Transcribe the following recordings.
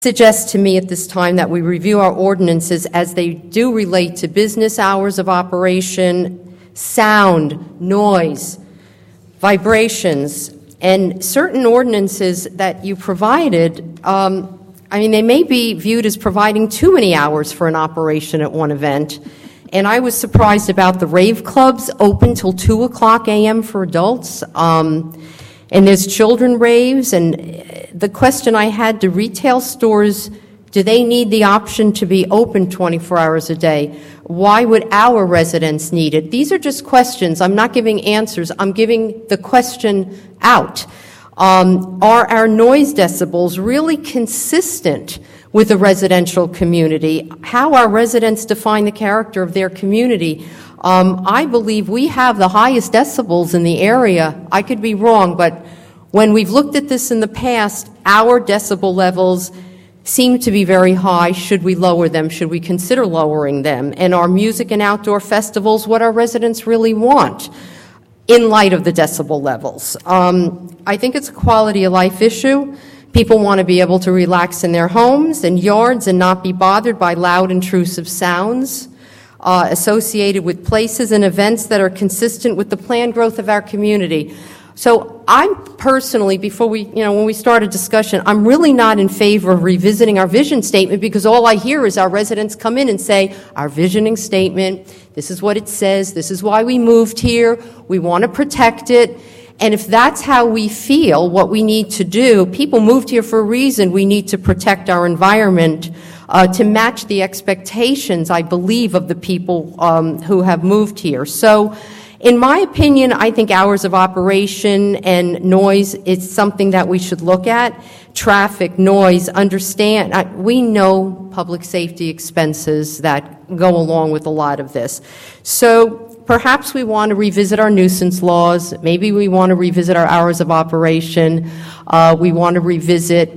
Suggest to me at this time that we review our ordinances as they do relate to business hours of operation, sound, noise, vibrations, and certain ordinances that you provided. They may be viewed as providing too many hours for an operation at one event. And I was surprised about the rave clubs open till 2 o'clock a.m. for adults. And there's children raves, and the question I had, do retail stores, do they need the option to be open 24 hours a day? Why would our residents need it? These are just questions. I'm not giving answers. I'm giving the question out. Are our noise decibels really consistent with the residential community? How our residents define the character of their community? I believe we have the highest decibels in the area. I could be wrong, but when we've looked at this in the past, our decibel levels seem to be very high. Should we lower them? Should we consider lowering them? And are music and outdoor festivals what our residents really want in light of the decibel levels? I think it's a quality of life issue. People want to be able to relax in their homes and yards and not be bothered by loud, intrusive sounds associated with places and events that are consistent with the planned growth of our community. So I'm personally, when we start a discussion, I'm really not in favor of revisiting our vision statement, because all I hear is our residents come in and say, our visioning statement, this is what it says, this is why we moved here, we want to protect it. And if that's how we feel, what we need to do, people moved here for a reason, we need to protect our environment to match the expectations, I believe, of the people who have moved here. So, in my opinion, I think hours of operation and noise is something that we should look at. Traffic, noise, understand. We know public safety expenses that go along with a lot of this. So perhaps we want to revisit our nuisance laws. Maybe we want to revisit our hours of operation. We want to revisit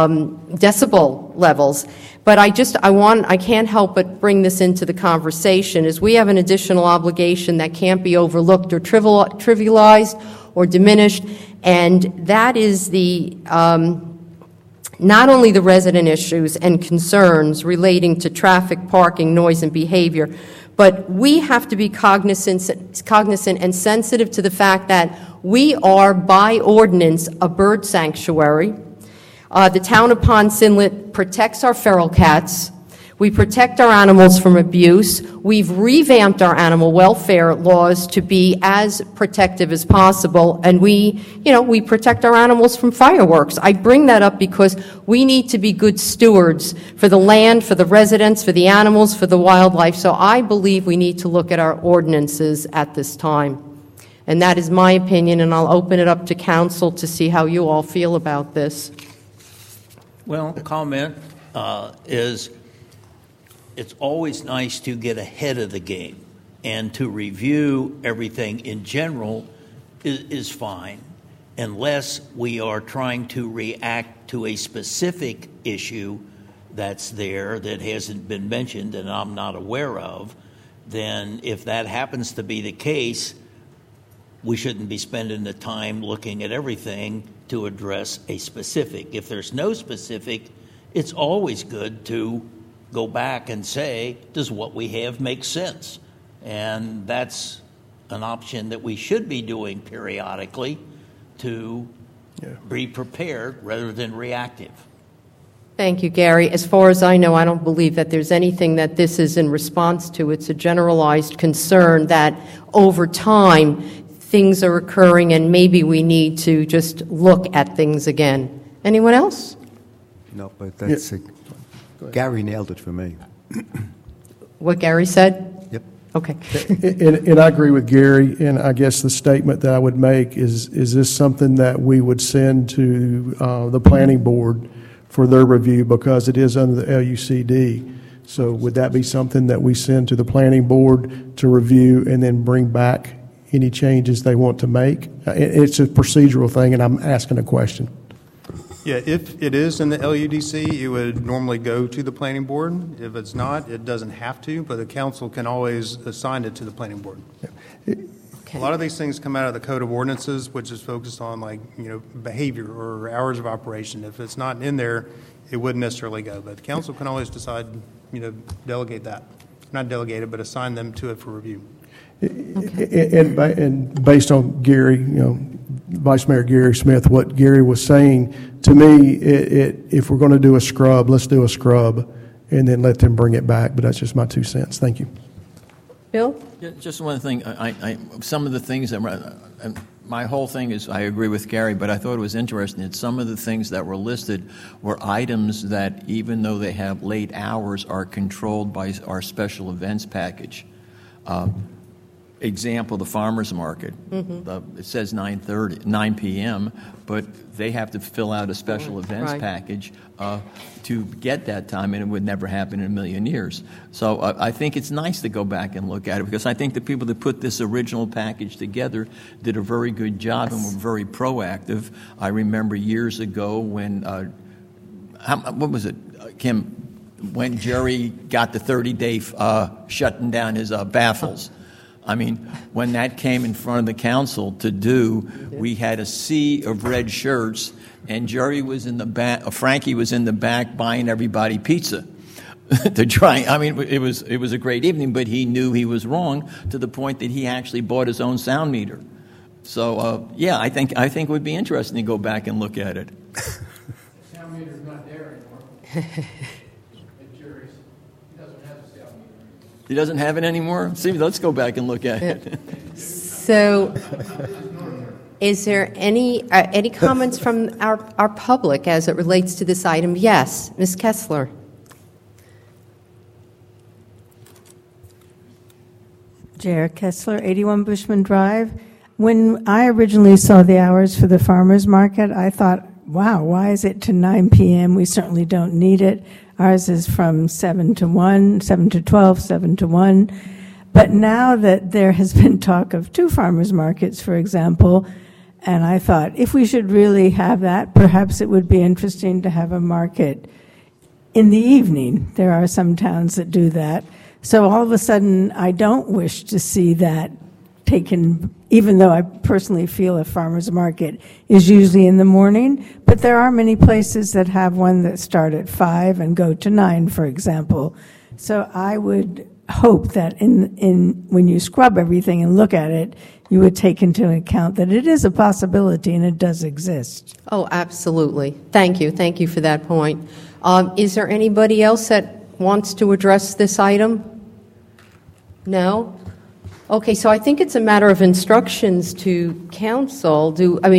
decibel levels. But I can't help but bring this into the conversation, is we have an additional obligation that can't be overlooked or trivialized or diminished, and that is the not only the resident issues and concerns relating to traffic, parking, noise, and behavior, but we have to be cognizant and sensitive to the fact that we are, by ordinance, a bird sanctuary. The town of Ponce Inlet protects our feral cats. We protect our animals from abuse. We've revamped our animal welfare laws to be as protective as possible, and we protect our animals from fireworks. I bring that up because we need to be good stewards for the land, for the residents, for the animals, for the wildlife. So I believe we need to look at our ordinances at this time. And that is my opinion, and I'll open it up to council to see how you all feel about this. Well, comment is it's always nice to get ahead of the game, and to review everything in general is fine, unless we are trying to react to a specific issue that's there that hasn't been mentioned and I'm not aware of. Then if that happens to be the case, we shouldn't be spending the time looking at everything to address a specific. If there's no specific, it's always good to go back and say, does what we have make sense? And that's an option that we should be doing periodically to be prepared rather than reactive. Thank you, Gary. As far as I know, I don't believe that there's anything that this is in response to. It's a generalized concern that over time things are occurring and maybe we need to just look at things again. Anyone else? No, but that's Gary nailed it for me. What Gary said? Yep. Okay. And I agree with Gary, and I guess the statement that I would make is this something that we would send to the planning board for their review, because it is under the LUCD. So would that be something that we send to the planning board to review and then bring back any changes they want to make? It's a procedural thing, and I'm asking a question. Yeah, if it is in the LUDC, it would normally go to the planning board. If it's not, it doesn't have to, but the council can always assign it to the planning board. Okay. A lot of these things come out of the Code of Ordinances, which is focused on behavior or hours of operation. If it's not in there, it wouldn't necessarily go. But the council can always decide, delegate that. Not delegate it, but assign them to it for review. And based on Gary, Vice Mayor Gary Smith, what Gary was saying, to me, if we're going to do a scrub, let's do a scrub and then let them bring it back. But that's just my 2 cents. Thank you. Bill? Yeah, just one thing. Some of the things that my whole thing is I agree with Gary, but I thought it was interesting that some of the things that were listed were items that, even though they have late hours, are controlled by our special events package. Example, the farmers market. It says 9 p.m., but they have to fill out a special events package to get that time, and it would never happen in a million years. So I think it's nice to go back and look at it, because I think the people that put this original package together did a very good job and were very proactive. I remember years ago when, what was it, Kim, when Jerry got the 30-day shutting down his baffles. I mean, when that came in front of the council to do, we had a sea of red shirts, and Jerry was in the back, Frankie was in the back buying everybody pizza to try. I mean, it was a great evening, but he knew he was wrong to the point that he actually bought his own sound meter. So, I think it would be interesting to go back and look at it. The sound meter's not there anymore. He doesn't have it anymore? See, let's go back and look at it. So, is there any comments from our public as it relates to this item? Yes, Ms. Kessler. J.R. Kessler, 81 Bushman Drive. When I originally saw the hours for the farmers market, I thought, wow, why is it to 9 p.m.? We certainly don't need it. Ours is from 7 to 1, 7 to 12, 7 to 1. But now that there has been talk of 2 farmers markets, for example, and I thought if we should really have that, perhaps it would be interesting to have a market in the evening. There are some towns that do that. So all of a sudden, I don't wish to see that taken, even though I personally feel a farmer's market is usually in the morning, but there are many places that have one that start at 5 and go to 9, for example. So I would hope that in when you scrub everything and look at it, you would take into account that it is a possibility and it does exist. Oh, absolutely. Thank you. Thank you for that point. Is there anybody else that wants to address this item? No? Okay, so I think it's a matter of instructions to council,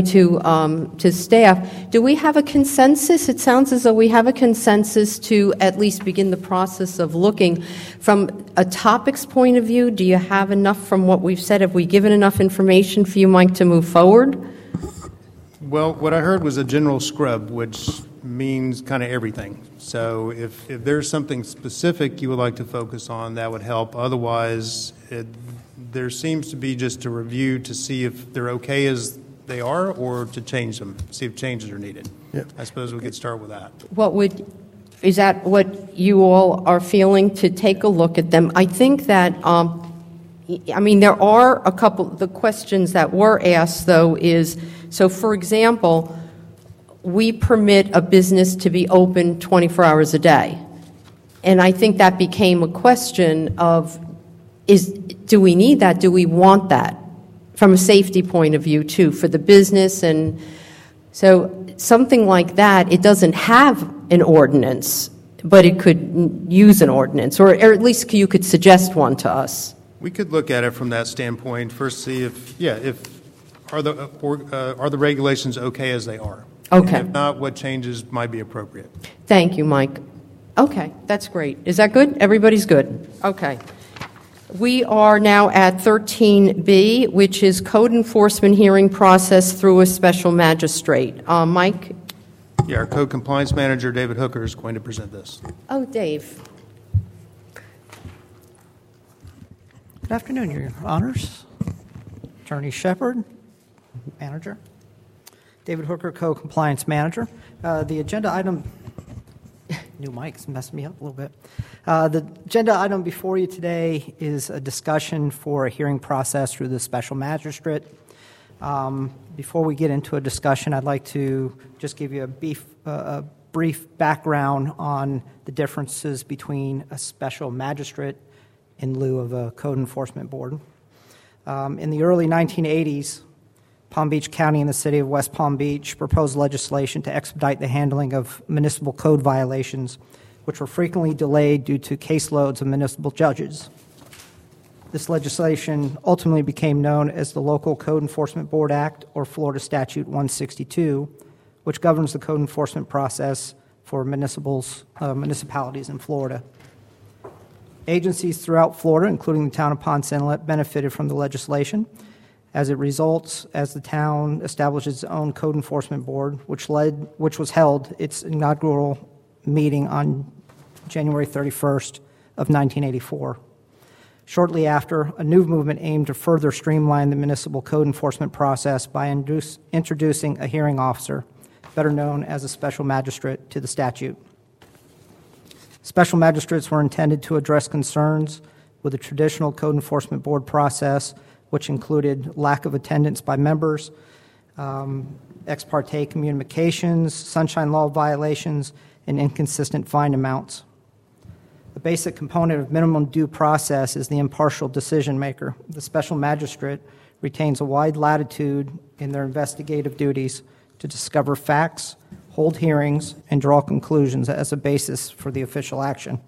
to staff. Do we have a consensus? It sounds as though we have a consensus to at least begin the process of looking. From a topics point of view, do you have enough from what we've said? Have we given enough information for you, Mike, to move forward? Well, what I heard was a general scrub, which means kind of everything. So if there's something specific you would like to focus on, that would help. Otherwise, there seems to be just a review to see if they're okay as they are or to change them, see if changes are needed. Yeah. I suppose we could start with that. Is that what you all are feeling, to take a look at them? I think that, there are a couple, the questions that were asked, though, is, so for example, we permit a business to be open 24 hours a day. And I think that became a question of, do we need that? Do we want that? From a safety point of view, too, for the business. And so something like that, it doesn't have an ordinance, but it could use an ordinance, or at least you could suggest one to us. We could look at it from that standpoint. First, see if are the regulations okay as they are? Okay. And if not, what changes might be appropriate? Thank you, Mike. Okay, that's great. Is that good? Everybody's good? Okay. We are now at 13B, which is code enforcement hearing process through a special magistrate. Mike? Yeah, our code compliance manager, David Hooker, is going to present this. Oh, Dave. Good afternoon, Your Honors. Attorney Shepard, manager. David Hooker, code compliance manager. The agenda item, new mic's messed me up a little bit. The agenda item before you today is a discussion for a hearing process through the special magistrate. Before we get into a discussion, I'd like to just give you a brief background on the differences between a special magistrate in lieu of a code enforcement board. In the early 1980s, Palm Beach County and the city of West Palm Beach proposed legislation to expedite the handling of municipal code violations, which were frequently delayed due to caseloads of municipal judges. This legislation ultimately became known as the Local Code Enforcement Board Act, or Florida Statute 162, which governs the code enforcement process for municipalities in Florida. Agencies throughout Florida, including the town of Ponce Inlet, benefited from the legislation. As it results, as the town established its own code enforcement board, which was held its inaugural meeting on January 31st of 1984. Shortly after, a new movement aimed to further streamline the municipal code enforcement process by introducing a hearing officer, better known as a special magistrate, to the statute. Special magistrates were intended to address concerns with the traditional code enforcement board process, which included lack of attendance by members, ex parte communications, sunshine law violations, and inconsistent fine amounts. The basic component of minimum due process is the impartial decision maker. The special magistrate retains a wide latitude in their investigative duties to discover facts, hold hearings, and draw conclusions as a basis for the official action.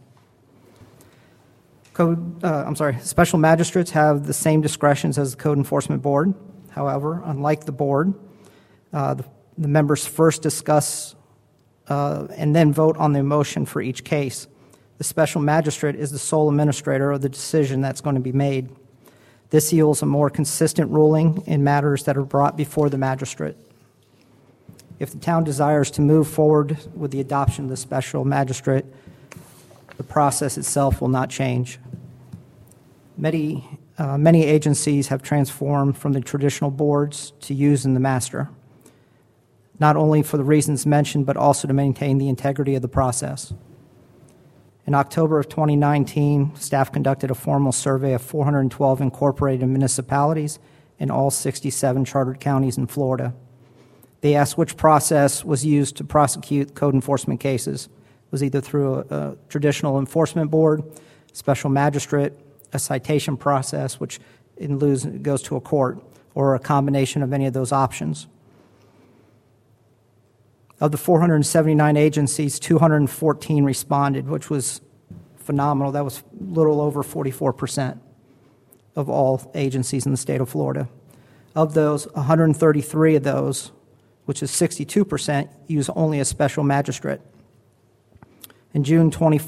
Special magistrates have the same discretions as the Code Enforcement Board. However, unlike the board, the members first discuss and then vote on the motion for each case. The special magistrate is the sole administrator of the decision that's going to be made. This yields a more consistent ruling in matters that are brought before the magistrate. If the town desires to move forward with the adoption of the special magistrate, the process itself will not change. Many agencies have transformed from the traditional boards to using the master, not only for the reasons mentioned, but also to maintain the integrity of the process. In October of 2019, staff conducted a formal survey of 412 incorporated municipalities in all 67 chartered counties in Florida. They asked which process was used to prosecute code enforcement cases. It was either through a traditional enforcement board, special magistrate, a citation process, which in lieu goes to a court, or a combination of any of those options. Of the 479 agencies, 214 responded, which was phenomenal. That was a little over 44% of all agencies in the state of Florida. Of those, 133 of those, which is 62%, use only a special magistrate. In June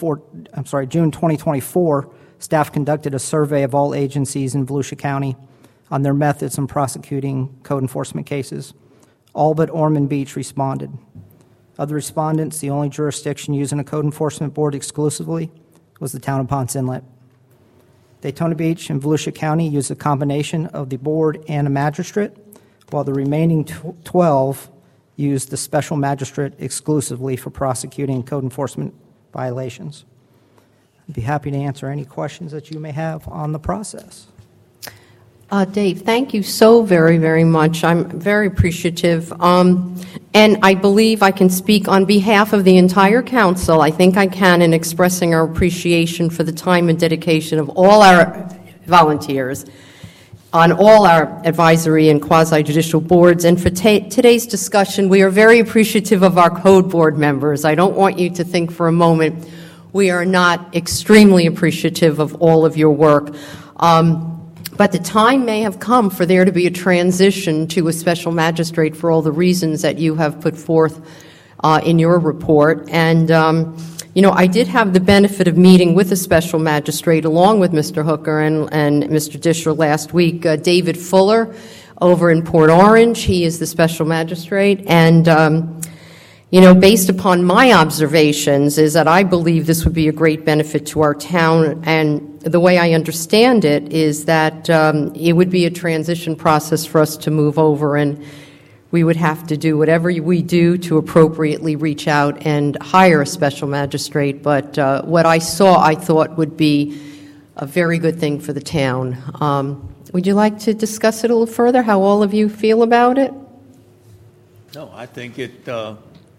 2024, staff conducted a survey of all agencies in Volusia County on their methods in prosecuting code enforcement cases. All but Ormond Beach responded. Of the respondents, the only jurisdiction using a code enforcement board exclusively was the town of Ponce Inlet. Daytona Beach and Volusia County used a combination of the board and a magistrate, while the remaining 12 used the special magistrate exclusively for prosecuting code enforcement violations. I'd be happy to answer any questions that you may have on the process. Dave, thank you so very, very much. I'm very appreciative. And I believe I can speak on behalf of the entire council. I think I can in expressing our appreciation for the time and dedication of all our volunteers on all our advisory and quasi-judicial boards. And for today's discussion, we are very appreciative of our code board members. I don't want you to think for a moment we are not extremely appreciative of all of your work. But the time may have come for there to be a transition to a special magistrate for all the reasons that you have put forth in your report. And, I did have the benefit of meeting with a special magistrate along with Mr. Hooker and Mr. Disher last week, David Fuller over in Port Orange. He is the special magistrate. And, based upon my observations is that I believe this would be a great benefit to our town. And the way I understand it is that it would be a transition process for us to move over, and we would have to do whatever we do to appropriately reach out and hire a special magistrate. But what I saw, I thought would be a very good thing for the town. Would you like to discuss it a little further, how all of you feel about it? No, I think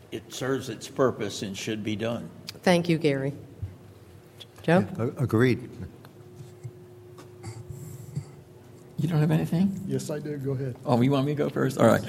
it serves its purpose and should be done. Thank you, Gary. Joe? Agreed. You don't have anything? Yes, I do. Go ahead. Oh, you want me to go first? All right.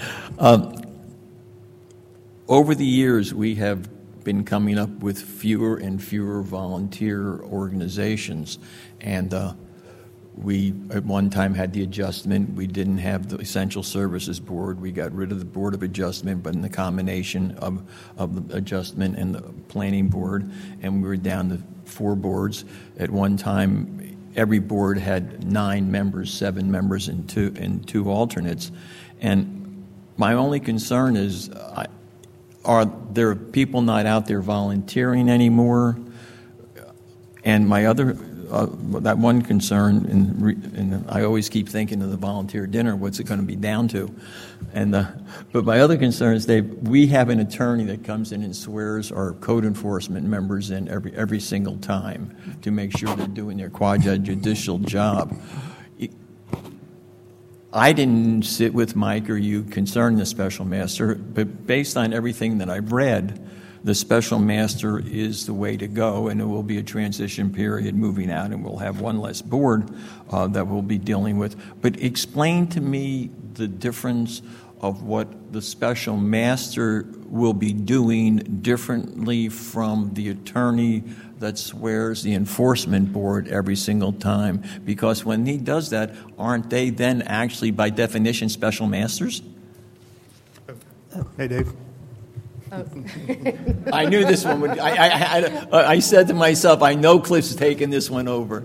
Over the years, we have been coming up with fewer and fewer volunteer organizations, and we at one time had the adjustment. We didn't have the Essential Services Board. We got rid of the Board of Adjustment, but in the combination of the adjustment and the planning board, and we were down to 4 boards. At one time, every board had 9 members, 7 members, and two alternates. And my only concern is, are there people not out there volunteering anymore? And my other, that one concern, and I always keep thinking of the volunteer dinner, what's it going to be down to? But my other concern is, we have an attorney that comes in and swears our code enforcement members in every single time to make sure they're doing their quasi-judicial job. I didn't sit with Mike or you concerning the special master, but based on everything that I've read, the special master is the way to go, and it will be a transition period moving out, and we'll have one less board that we'll be dealing with. But explain to me the difference of what the special master will be doing differently from the attorney that swears the enforcement board every single time. Because when he does that, aren't they then actually, by definition, special masters? Hey, Dave. I knew this one would. I said to myself, I know Cliff's taking this one over.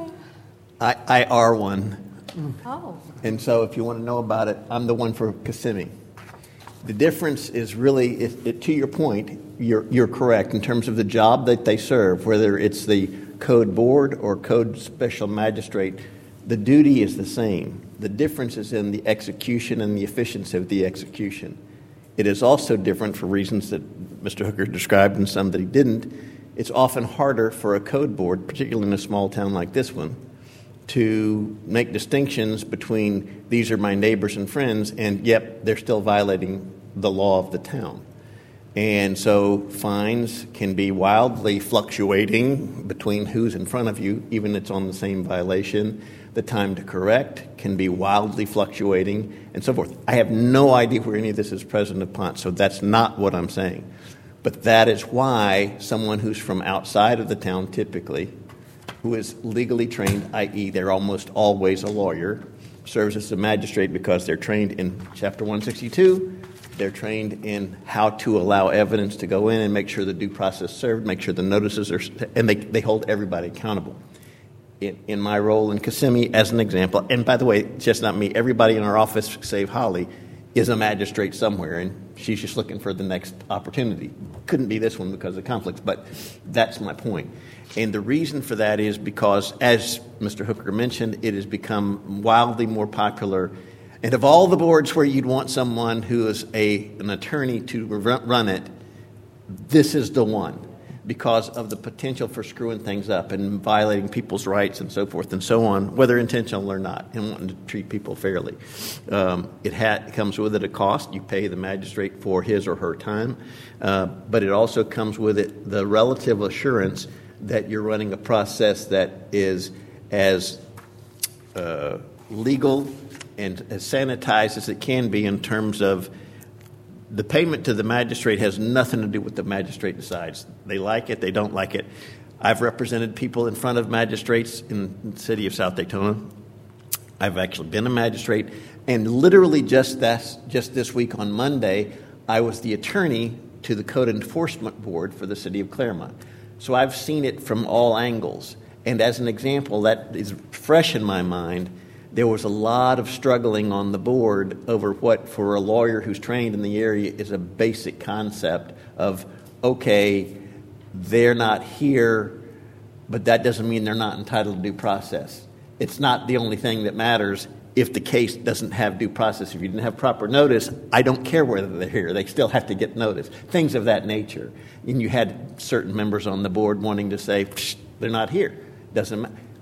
I are one. Oh. And so if you want to know about it, I'm the one for Kissimmee. The difference is really, to your point, you're correct in terms of the job that they serve, whether it's the code board or code special magistrate, the duty is the same. The difference is in the execution and the efficiency of the execution. It is also different for reasons that Mr. Hooker described and some that he didn't. It's often harder for a code board, particularly in a small town like this one, to make distinctions between these are my neighbors and friends and, yep, they're still violating the law of the town. And so fines can be wildly fluctuating between who's in front of you, even if it's on the same violation. The time to correct can be wildly fluctuating, and so forth. I have no idea where any of this is present upon, so that's not what I'm saying. But that is why someone who's from outside of the town typically, who is legally trained, i.e. they're almost always a lawyer, serves as a magistrate because they're trained in Chapter 162. They're trained in how to allow evidence to go in and make sure the due process served, make sure the notices are, and they hold everybody accountable. In my role in Kissimmee, as an example, and by the way, it's just not me, everybody in our office, save Holly, is a magistrate somewhere, and she's just looking for the next opportunity. Couldn't be this one because of conflicts, but that's my point. And the reason for that is because, as Mr. Hooker mentioned, it has become wildly more popular. And of all the boards where you'd want someone who is an attorney to run it, this is the one, because of the potential for screwing things up and violating people's rights and so forth and so on, whether intentional or not, and wanting to treat people fairly. It comes with it a cost. You pay the magistrate for his or her time, but it also comes with it the relative assurance that you're running a process that is as legal and as sanitized as it can be in terms of the payment to the magistrate has nothing to do with the magistrate decides. They like it, they don't like it. I've represented people in front of magistrates in the city of South Daytona. I've actually been a magistrate, and literally just this week on Monday, I was the attorney to the Code Enforcement Board for the city of Claremont. So I've seen it from all angles. And as an example, that is fresh in my mind. There was a lot of struggling on the board over what, for a lawyer who's trained in the area, is a basic concept of, okay, they're not here, but that doesn't mean they're not entitled to due process. It's not the only thing that matters if the case doesn't have due process. If you didn't have proper notice, I don't care whether they're here. They still have to get notice. Things of that nature. And you had certain members on the board wanting to say, they're not here. Doesn't matter.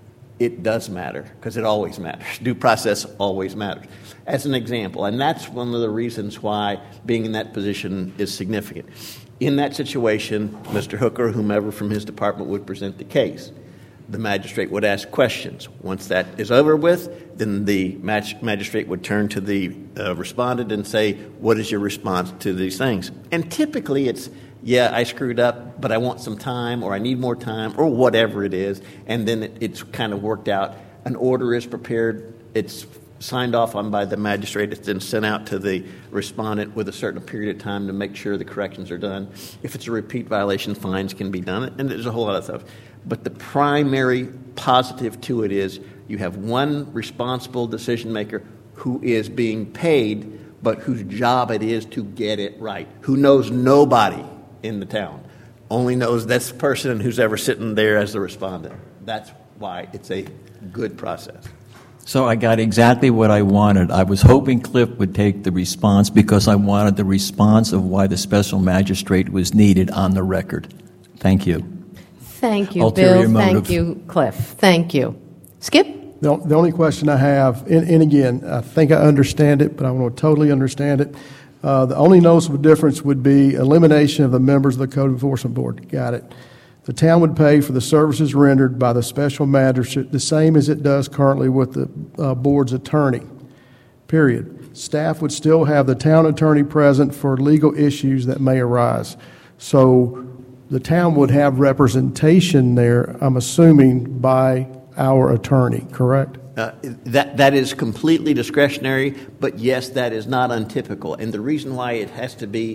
it does matter, because it always matters. Due process always matters. As an example, and that's one of the reasons why being in that position is significant. In that situation, Mr. Hooker, whomever from his department would present the case. The magistrate would ask questions. Once that is over with, then the magistrate would turn to the respondent and say, what is your response to these things? And typically it's, yeah, I screwed up, but I want some time, or I need more time, or whatever it is, and then it's kind of worked out. An order is prepared, it's signed off on by the magistrate, it's then sent out to the respondent with a certain period of time to make sure the corrections are done. If it's a repeat violation, fines can be done, and there's a whole lot of stuff. But the primary positive to it is you have one responsible decision maker who is being paid, but whose job it is to get it right, who knows nobody in the town, only knows this person who's ever sitting there as the respondent. That's why it's a good process. So I got exactly what I wanted. I was hoping Cliff would take the response because I wanted the response of why the special magistrate was needed on the record. Thank you. Thank you, Ulterior Bill. motive. Thank you, Cliff. Thank you. Skip? The only question I have, and again, I think I understand it, but I want to totally understand it. The only noticeable difference would be elimination of the members of the Code Enforcement Board. Got it. The town would pay for the services rendered by the special magistrate the same as it does currently with the board's attorney, period. Staff would still have the town attorney present for legal issues that may arise. So the town would have representation there, I'm assuming, by our attorney, correct? That is completely discretionary, but yes, that is not untypical. And the reason why it has to be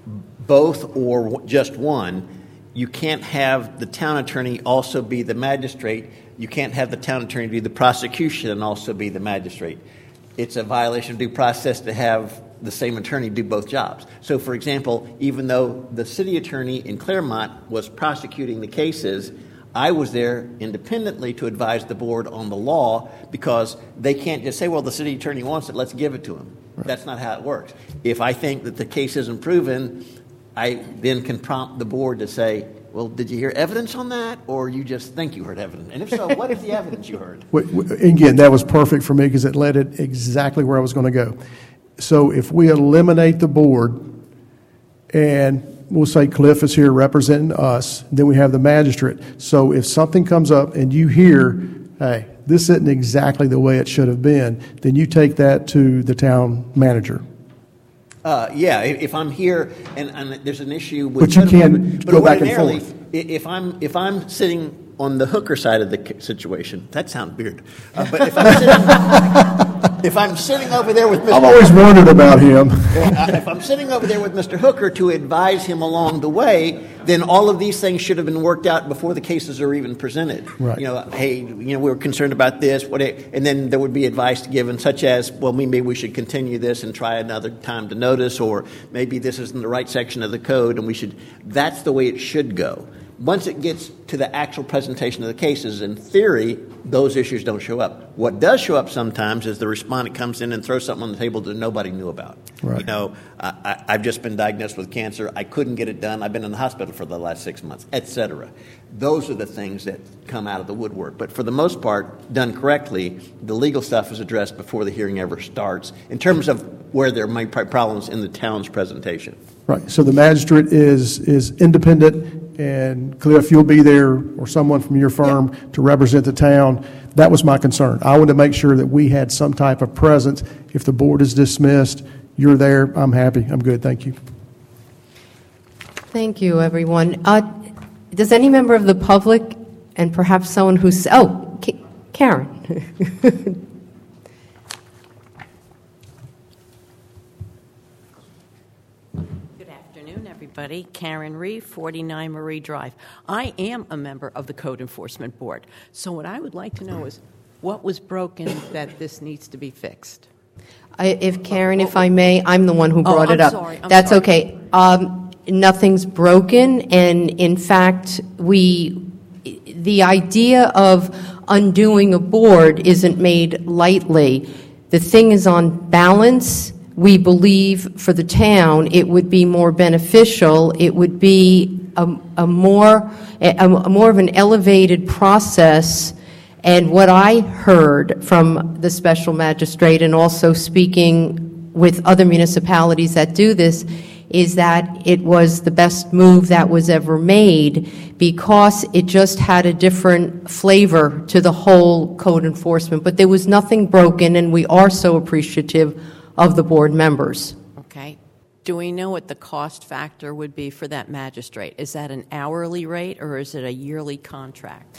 both or just one, you can't have the town attorney also be the magistrate. You can't have the town attorney do the prosecution and also be the magistrate. It's a violation of due process to have the same attorney do both jobs. So, for example, even though the city attorney in Claremont was prosecuting the cases, I was there independently to advise the board on the law, because they can't just say, well, the city attorney wants it, let's give it to him. Right. That's not how it works. If I think that the case isn't proven, I then can prompt the board to say, well, did you hear evidence on that, or you just think you heard evidence? And if so, what is the evidence you heard? Again, that was perfect for me because it led it exactly where I was going to go. So if we eliminate the board, and we'll say Cliff is here representing us, then we have the magistrate. So if something comes up and you hear, hey, this isn't exactly the way it should have been, then you take that to the town manager. Yeah, if I'm here and there's an issue with... But you can go back and forth. If I'm sitting on the Hooker side of the situation, that sounds weird. But if I'm sitting over there with Mr. I've always wondered about him. If I'm sitting over there with Mr. Hooker to advise him along the way, then all of these things should have been worked out before the cases are even presented. Right. Hey, we're concerned about this, and then there would be advice given, such as, well, maybe we should continue this and try another time to notice, or maybe this isn't the right section of the code, and we should. That's the way it should go. Once it gets to the actual presentation of the cases, in theory, those issues don't show up. What does show up sometimes is the respondent comes in and throws something on the table that nobody knew about. Right. I've just been diagnosed with cancer. I couldn't get it done. I've been in the hospital for the last 6 months, etc. Those are the things that come out of the woodwork. But for the most part, done correctly, the legal stuff is addressed before the hearing ever starts in terms of where there might be problems in the town's presentation. Right. So the magistrate is independent, and Cliff, you'll be there, or someone from your firm, to represent the town. That was my concern. I wanted to make sure that we had some type of presence. If the board is dismissed, you're there. I'm happy. I'm good. Thank you. Thank you, everyone. Does any member of the public, and perhaps someone who's... Oh, Karen. Everybody, Karen Reeve, 49 Marie Drive. I am a member of the Code Enforcement Board. So what I would like to know is what was broken that this needs to be fixed? If I may, I'm the one who brought it up. Sorry, That's sorry. okay. Nothing's broken, and in fact, the idea of undoing a board isn't made lightly. The thing is on balance. We believe for the town it would be more beneficial. It would be a more of an elevated process, And what I heard from the special magistrate, and also speaking with other municipalities that do this, is that it was the best move that was ever made because it just had a different flavor to the whole code enforcement. But there was nothing broken, and we are so appreciative of the board members. Okay. Do we know what the cost factor would be for that magistrate? Is that an hourly rate or is it a yearly contract?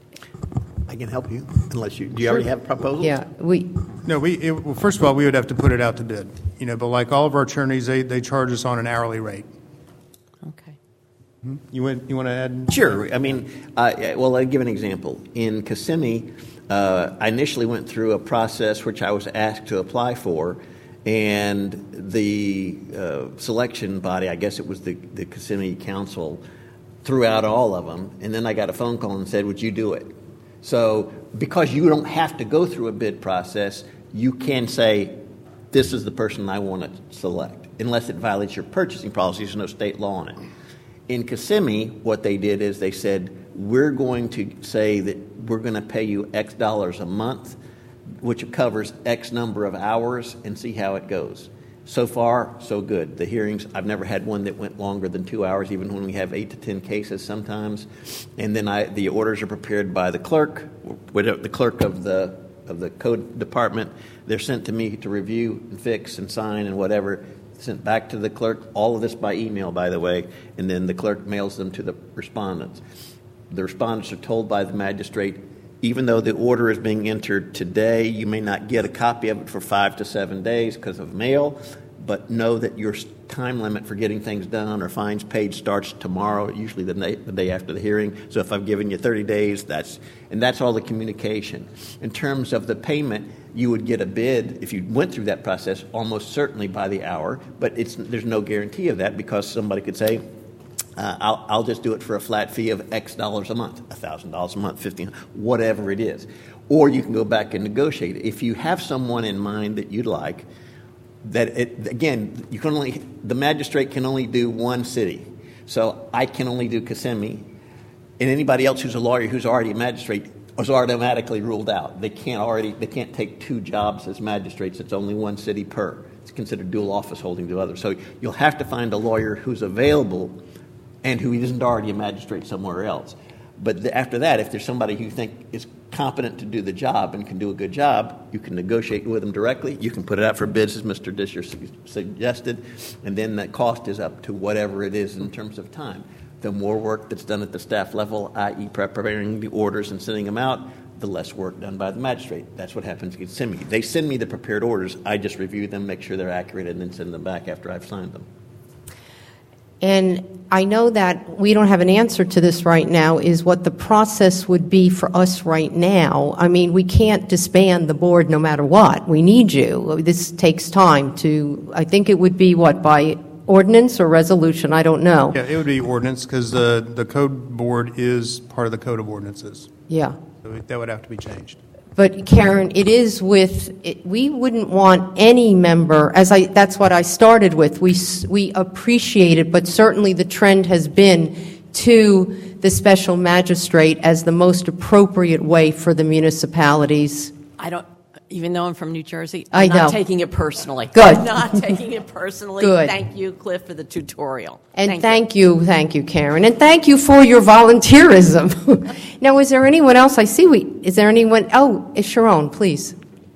I can help you, unless you, do you already have proposals? Yeah, No, well, first of all, we would have to put it out to bid. But like all of our attorneys, they charge us on an hourly rate. Okay. You want to add? Sure. I mean, well, I'll give an example. In Kissimmee, I initially went through a process which I was asked to apply for, and the selection body, I guess it was the Kissimmee Council, threw out all of them, and then I got a phone call and said, would you do it? So because you don't have to go through a bid process, you can say, this is the person I want to select, unless it violates your purchasing policy. There's no state law on it. In Kissimmee, what they did is they said, we're going to say that we're going to pay you X dollars a month, which covers X number of hours, and see how it goes. So far, so good. The hearings, I've never had one that went longer than 2 hours, even when we have 8 to 10 cases sometimes. And then the orders are prepared by the clerk, the clerk of the code department. They're sent to me to review and fix and sign and whatever. Sent back to the clerk, all of this by email, by the way, and then the clerk mails them to the respondents. The respondents are told by the magistrate, even though the order is being entered today, you may not get a copy of it for 5 to 7 days because of mail, but know that your time limit for getting things done or fines paid starts tomorrow, usually the day after the hearing. So if I've given you 30 days, that's all the communication. In terms of the payment, you would get a bid, if you went through that process, almost certainly by the hour, but there's no guarantee of that because somebody could say, I'll just do it for a flat fee of X dollars a month, $1,000 a month, $1,500, whatever it is. Or you can go back and negotiate. If you have someone in mind that you'd like, the magistrate can only do one city. So I can only do Kissimmee, and anybody else who's a lawyer who's already a magistrate is automatically ruled out. They can't take 2 jobs as magistrates. It's only one city per. It's considered dual office holding to others. So you'll have to find a lawyer who's available and who isn't already a magistrate somewhere else. But after that, if there's somebody who you think is competent to do the job and can do a good job, you can negotiate with them directly. You can put it out for bids, as Mr. Disher suggested, and then that cost is up to whatever it is in terms of time. The more work that's done at the staff level, i.e. preparing the orders and sending them out, the less work done by the magistrate. That's what happens in Kissimmee. They send me the prepared orders. I just review them, make sure they're accurate, and then send them back after I've signed them. And I know that we don't have an answer to this right now, is what the process would be for us right now. I mean, we can't disband the board no matter what. We need you. This takes time to, I think it would be, by ordinance or resolution? I don't know. Yeah, it would be ordinance because the code board is part of the code of ordinances. Yeah. So that would have to be changed. But Karen, it is we wouldn't want any member, that's what I started with. We appreciate it, but certainly the trend has been to the special magistrate as the most appropriate way for the municipalities. Even though I'm from New Jersey, I'm not taking it personally. Good. I'm not taking it personally. Good. Thank you, Cliff, for the tutorial. And thank you, Karen. And thank you for your volunteerism. Now, is there anyone else? Is there anyone? Oh, it's Sharon, please.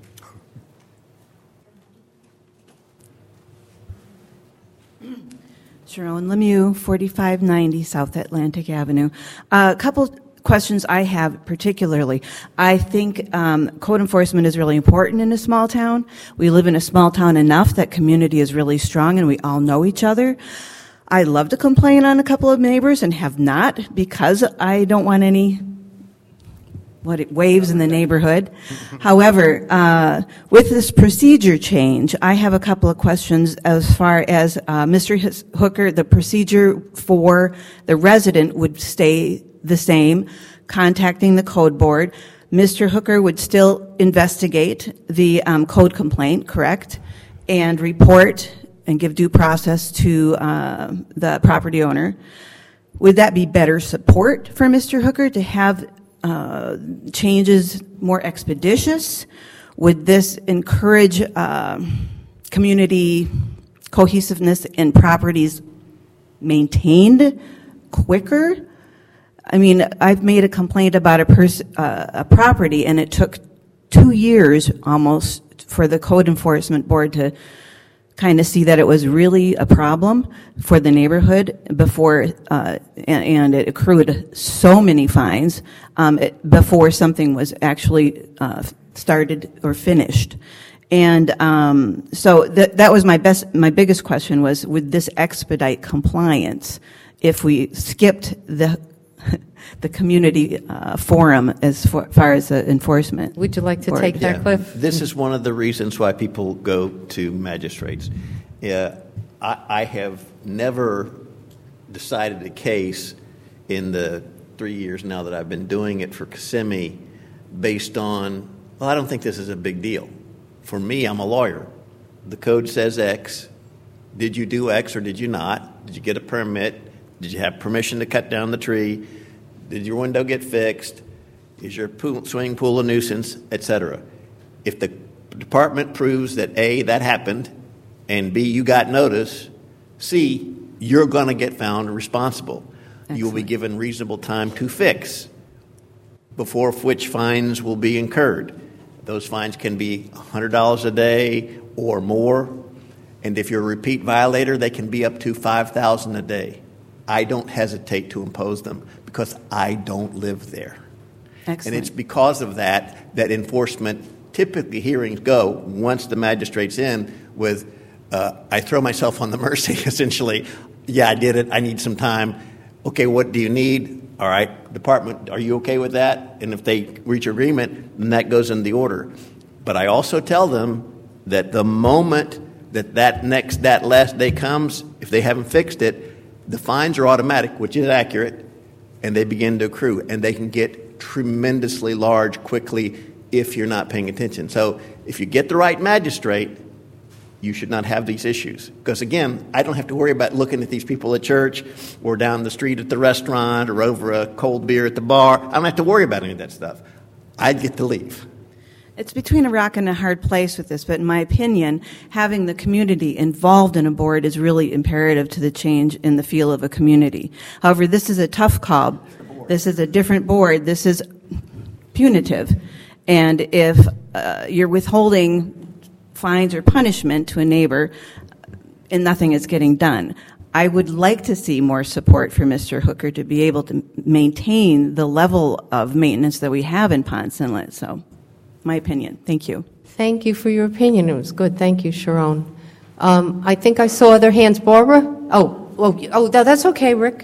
Sharon Lemieux, 4590 South Atlantic Avenue. A couple questions I have particularly. I think code enforcement is really important in a small town. We live in a small town enough that community is really strong and we all know each other. I love to complain on a couple of neighbors and have not because I don't want any waves in the neighborhood. However, with this procedure change, I have a couple of questions as far as Mr. Hooker, the procedure for the resident would stay the same, contacting the code board. Mr. Hooker would still investigate the code complaint, correct, and report and give due process to the property owner. Would that be better support for Mr. Hooker to have changes more expeditious? Would this encourage community cohesiveness in properties maintained quicker? I mean, I've made a complaint about a property, and it took 2 years almost for the code enforcement board to kind of see that it was really a problem for the neighborhood before, and it accrued so many fines before something was actually started or finished. And so that was my biggest question was, would this expedite compliance if we skipped the community forum as far as enforcement? Would you like to take that, Cliff? This is one of the reasons why people go to magistrates. I have never decided a case in the 3 years now that I've been doing it for Kissimmee based on, well, I don't think this is a big deal. For me, I'm a lawyer. The code says X. Did you do X or did you not? Did you get a permit? Did you have permission to cut down the tree? Did your window get fixed? Is your swimming pool a nuisance, etc.? If the department proves that A, that happened, and B, you got notice, C, you're going to get found responsible. Excellent. You will be given reasonable time to fix, before which fines will be incurred. Those fines can be $100 a day or more, and if you're a repeat violator, they can be up to $5,000 a day. I don't hesitate to impose them because I don't live there. Excellent. And it's because of that enforcement, typically hearings go once the magistrate's in with, I throw myself on the mercy, essentially. Yeah, I did it. I need some time. Okay, what do you need? All right, department, are you okay with that? And if they reach agreement, then that goes in the order. But I also tell them that the moment that last day comes, if they haven't fixed it, the fines are automatic, which is accurate, and they begin to accrue. And they can get tremendously large quickly if you're not paying attention. So if you get the right magistrate, you should not have these issues. Because, again, I don't have to worry about looking at these people at church or down the street at the restaurant or over a cold beer at the bar. I don't have to worry about any of that stuff. I get to leave. It's between a rock and a hard place with this, but in my opinion, having the community involved in a board is really imperative to the change in the feel of a community. However, this is a tough call. This is a different board. This is punitive. And if you're withholding fines or punishment to a neighbor and nothing is getting done, I would like to see more support for Mr. Hooker to be able to maintain the level of maintenance that we have in Ponce Inlet. So, my opinion. Thank you. Thank you for your opinion. It was good. Thank you, Sharon. I think I saw other hands. Barbara? Oh, that's okay, Rick.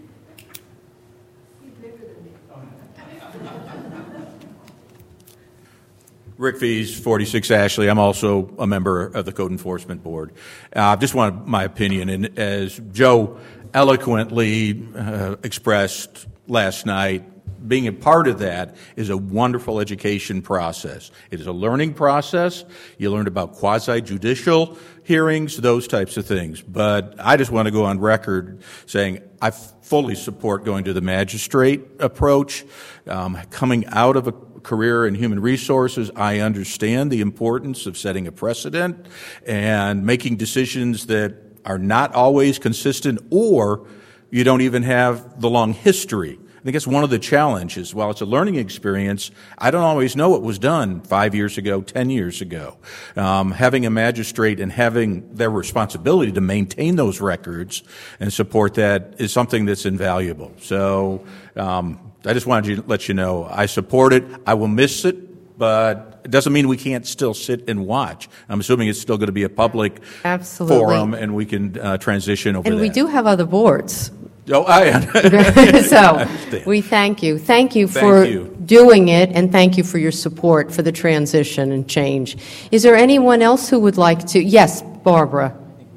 Rick Fees, 46 Ashley. I'm also a member of the Code Enforcement Board. I just wanted my opinion, and as Joe eloquently expressed last night, being a part of that is a wonderful education process. It is a learning process. You learned about quasi-judicial hearings, those types of things. But I just want to go on record saying I fully support going to the magistrate approach. Coming out of a career in human resources, I understand the importance of setting a precedent and making decisions that are not always consistent, or you don't even have the long history. I think it's one of the challenges. While it's a learning experience, I don't always know what was done 5 years ago, 10 years ago. Having a magistrate and having their responsibility to maintain those records and support that is something that's invaluable. So I just wanted to let you know I support it. I will miss it, but it doesn't mean we can't still sit and watch. I'm assuming it's still going to be a public forum, and we can transition over that. And we do have other boards. Oh, So we thank you. Thank you for doing it, and thank you for your support for the transition and change. Is there anyone else who would like to? Yes, Barbara.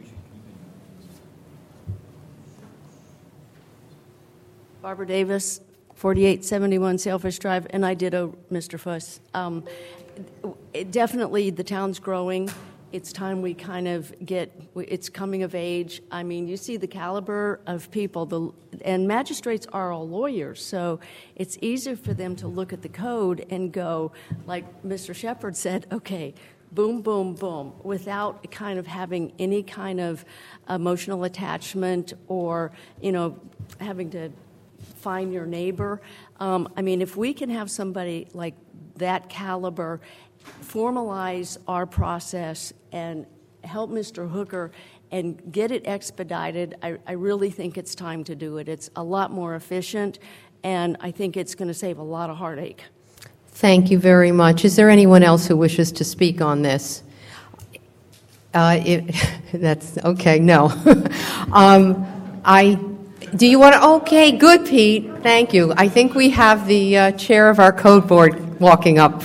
Barbara Davis, 4871 Sailfish Drive, and I ditto Mr. Fuss. Definitely the town's growing, it's time we kind of it's coming of age. I mean, you see the caliber of people, and magistrates are all lawyers, so it's easier for them to look at the code and go, like Mr. Shepherd said, okay, boom, boom, boom, without kind of having any kind of emotional attachment or, having to find your neighbor. I mean, if we can have somebody like that caliber formalize our process and help Mr. Hooker and get it expedited, I really think it's time to do it. It's a lot more efficient, and I think it's going to save a lot of heartache. Thank you very much. Is there anyone else who wishes to speak on this? That's okay. No. Do you want to? Okay, good, Pete. Thank you. I think we have the chair of our code board walking up.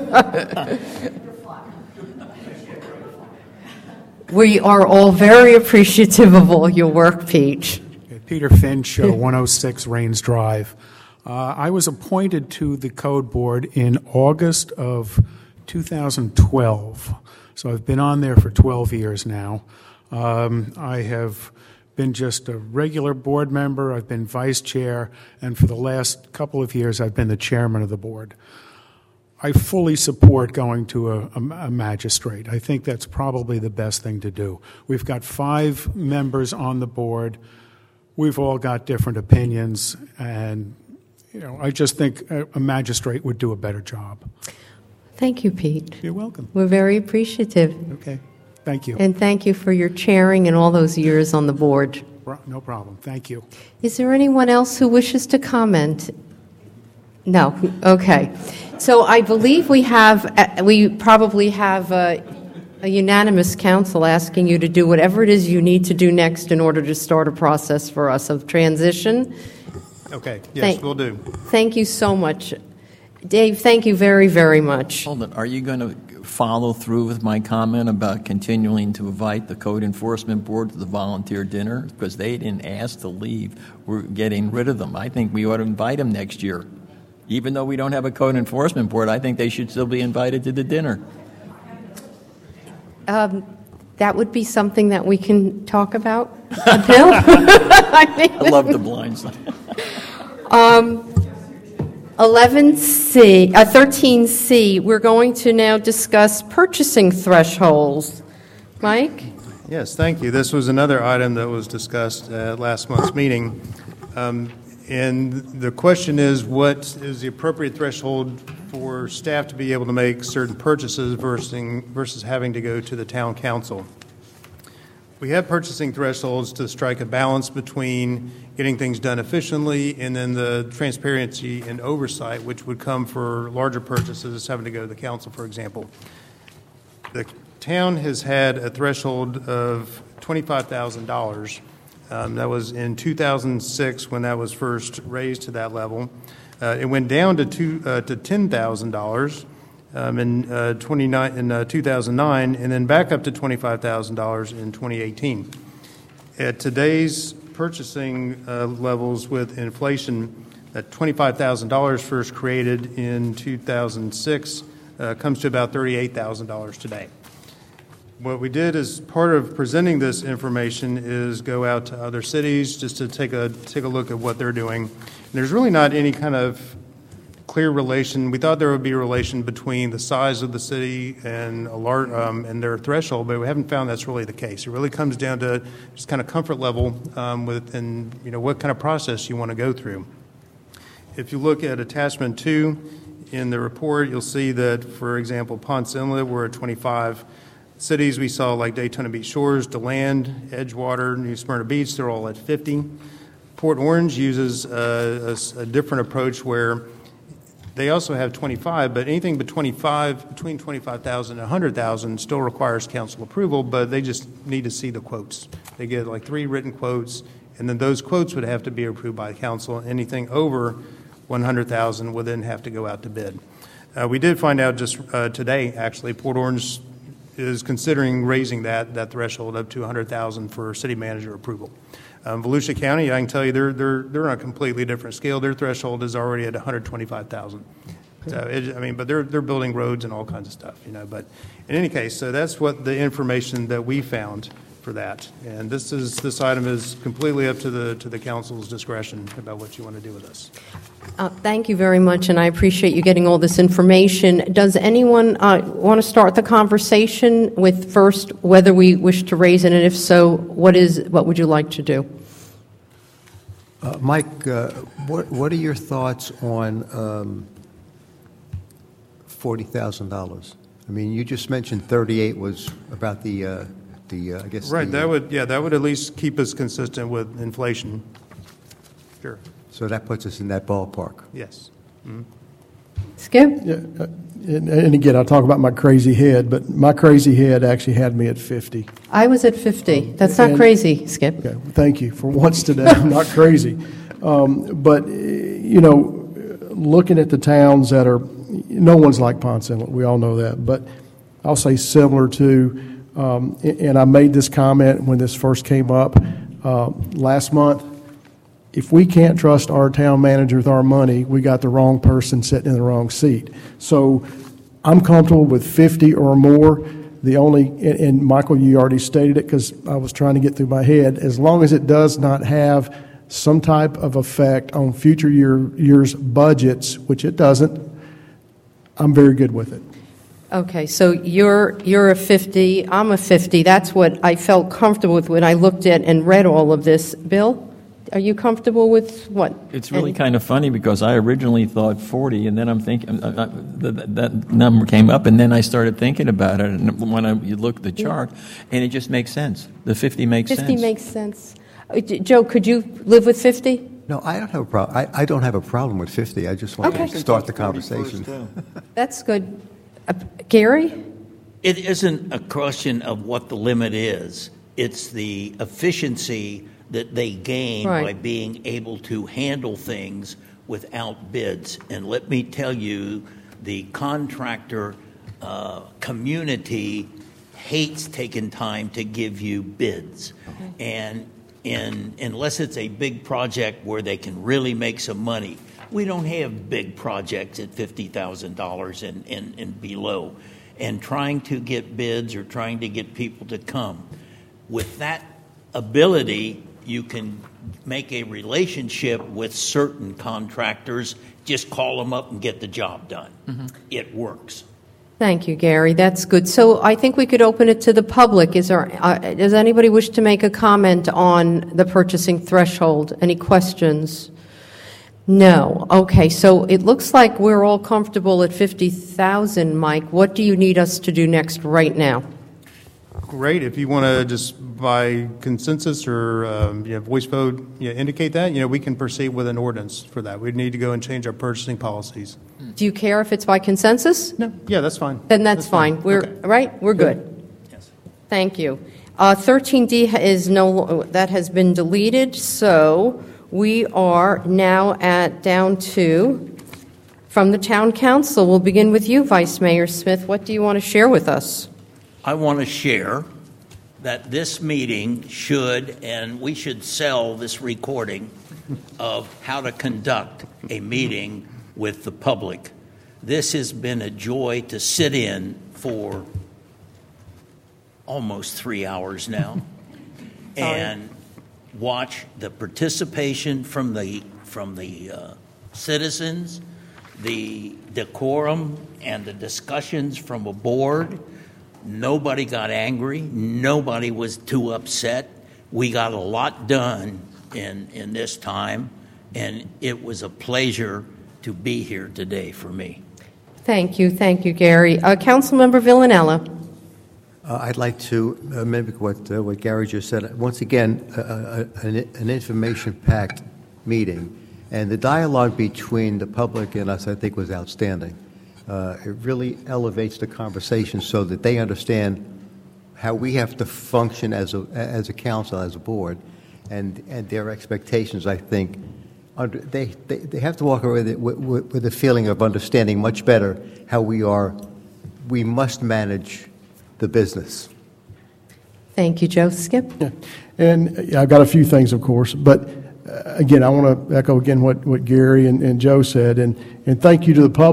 We are all very appreciative of all your work, Pete. Peter Finch, 106 Rains Drive. I was appointed to the Code Board in August of 2012, so I've been on there for 12 years now. I have been just a regular board member, I've been vice chair, and for the last couple of years I've been the chairman of the board. I fully support going to a magistrate. I think that's probably the best thing to do. We've got 5 members on the board. We've all got different opinions, and I just think a magistrate would do a better job. Thank you, Pete. You're welcome. We're very appreciative. Okay. Thank you. And thank you for your chairing and all those years on the board. No problem. Thank you. Is there anyone else who wishes to comment? No. Okay. So I believe we probably have a unanimous council asking you to do whatever it is you need to do next in order to start a process for us of transition. Okay. Yes, we'll do. Thank you so much. Dave, thank you very, very much. Hold on. Are you going to follow through with my comment about continuing to invite the Code Enforcement Board to the volunteer dinner? Because they didn't ask to leave. We're getting rid of them. I think we ought to invite them next year. Even though we don't have a Code Enforcement Board, I think they should still be invited to the dinner. That would be something that we can talk about, Bill? I love the blindside. 13C, we're going to now discuss purchasing thresholds. Mike? Yes, thank you. This was another item that was discussed at last month's meeting. And the question is, what is the appropriate threshold for staff to be able to make certain purchases versus having to go to the town council? We have purchasing thresholds to strike a balance between getting things done efficiently and then the transparency and oversight, which would come for larger purchases having to go to the council, for example. The town has had a threshold of $25,000. That was in 2006 when that was first raised to that level. It went down to $10,000 in 2009, and then back up to $25,000 in 2018. At today's purchasing levels with inflation, that $25,000 first created in 2006 comes to about $38,000 today. What we did as part of presenting this information is go out to other cities just to take a look at what they're doing. And there's really not any kind of clear relation. We thought there would be a relation between the size of the city and and their threshold, but we haven't found that's really the case. It really comes down to just kind of comfort level and what kind of process you want to go through. If you look at attachment 2 in the report, you'll see that, for example, Ponce Inlet, we're at 25. Cities we saw like Daytona Beach Shores, DeLand, Edgewater, New Smyrna Beach, they're all at 50. Port Orange uses a different approach where they also have 25, but anything between 25,000 and 100,000 still requires council approval, but they just need to see the quotes. They get like 3 written quotes, and then those quotes would have to be approved by council. Anything over 100,000 would then have to go out to bid. We did find out just today, actually, Port Orange is considering raising that threshold up to 100,000 for city manager approval. Volusia County, I can tell you, they're on a completely different scale. Their threshold is already at 125,000. So, but they're building roads and all kinds of stuff, But in any case, so that's what the information that we found for that. And this item is completely up to the council's discretion about what you want to do with this. Thank you very much, and I appreciate you getting all this information. Does anyone want to start the conversation with first whether we wish to raise it, and if so, what would you like to do? Mike, what are your thoughts on $40,000? I mean, you just mentioned 38 was about the I guess. Right. That would at least keep us consistent with inflation. Sure. So that puts us in that ballpark. Yes. Mm-hmm. Skip? Yeah, and again, I'll talk about my crazy head, but my crazy head actually had me at 50. I was at 50. That's not crazy, Skip. Okay, thank you. For once today, I'm not crazy. But, looking at the towns that are, no one's like Ponce Inlet, we all know that, but I'll say similar to, and I made this comment when this first came up last month. If we can't trust our town manager with our money, we got the wrong person sitting in the wrong seat. So I'm comfortable with 50 or more. And Michael, you already stated it because I was trying to get through my head, as long as it does not have some type of effect on future years' budgets, which it doesn't, I'm very good with it. Okay, so you're a 50, I'm a 50. That's what I felt comfortable with when I looked at and read all of this. Bill, are you comfortable with what? It's really kind of funny because I originally thought 40, and then I'm thinking that number came up, and then I started thinking about it. And when you look at the chart, and it just makes sense. The 50 makes sense. 50 makes sense. Joe, could you live with 50? No, I don't have a problem. I don't have a problem with 50. I just want to start the conversation. That's good. Gary? It isn't a question of what the limit is. It's the efficiency that they gain by being able to handle things without bids. And let me tell you, the contractor community hates taking time to give you bids. And unless it's a big project where they can really make some money, we don't have big projects at $50,000 and below. And trying to get bids or trying to get people to come, with that ability, you can make a relationship with certain contractors, just call them up and get the job done. Mm-hmm. It works. Thank you, Gary. That's good. So I think we could open it to the public. Does anybody wish to make a comment on the purchasing threshold? Any questions? No. Okay, so it looks like we're all comfortable at 50,000, Mike. What do you need us to do next right now? Great. If you want to just by consensus or voice vote indicate that, we can proceed with an ordinance for that. We'd need to go and change our purchasing policies. Do you care if it's by consensus? No. Yeah, that's fine. Then that's fine. We're good. Yes. Thank you. 13D that has been deleted, so we are now down to from the Town Council. We'll begin with you, Vice Mayor Smith. What do you want to share with us? I want to share that this meeting we should sell this recording of how to conduct a meeting with the public. This has been a joy to sit in for almost 3 hours now and watch the participation from the citizens, the decorum and the discussions from a board. Nobody got angry. Nobody was too upset. We got a lot done in this time, and it was a pleasure to be here today for me. Thank you, Gary. Councilmember Villanella. I'd like to mimic what Gary just said. Once again, an information-packed meeting, and the dialogue between the public and us, I think, was outstanding. It really elevates the conversation so that they understand how we have to function as a council, as a board, and their expectations. I think they have to walk away with a feeling of understanding much better how we must manage the business. Thank you, Joe. Skip? Yeah. And I've got a few things, of course, but again, I want to echo again what Gary and Joe said, and thank you to the public,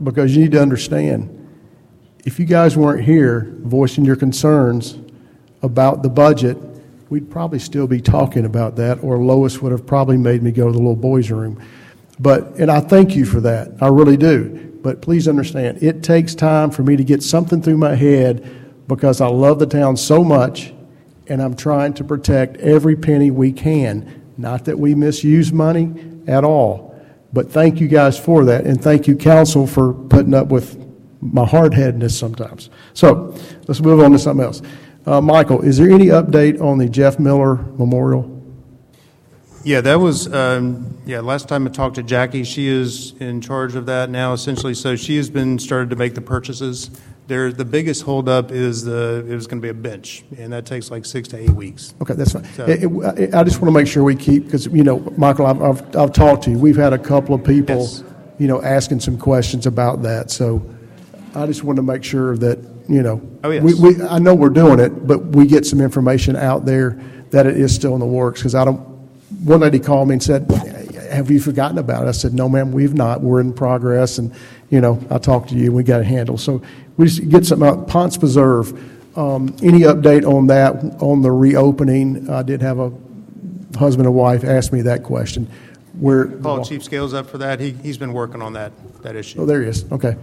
because you need to understand, if you guys weren't here voicing your concerns about the budget, we'd probably still be talking about that, or Lois would have probably made me go to the little boys' room. And I thank you for that. I really do. But please understand, it takes time for me to get something through my head because I love the town so much, and I'm trying to protect every penny we can. Not that we misuse money at all, but thank you guys for that, and thank you, council, for putting up with my hard-headedness sometimes. So let's move on to something else. Michael, is there any update on the Jeff Miller Memorial? Yeah, that was, last time I talked to Jackie, she is in charge of that now, essentially. So she has been started to make the purchases. The biggest holdup is it was going to be a bench, and that takes like 6 to 8 weeks. Okay, that's fine. So, I just want to make sure we keep, because, Michael, I've talked to you. We've had a couple of people, yes, asking some questions about that. So I just want to make sure that, Oh, yes. I know we're doing it, but we get some information out there that it is still in the works, because one lady called me and said, have you forgotten about it? I said, no, ma'am, we've not. We're in progress, and, I talked to you, and we got it handled. So we just get something out. Ponce Preserve, any update on that, on the reopening? I did have a husband and wife ask me that question. Paul Chief Scales up for that. He's been working on that issue. Oh, there he is. Okay.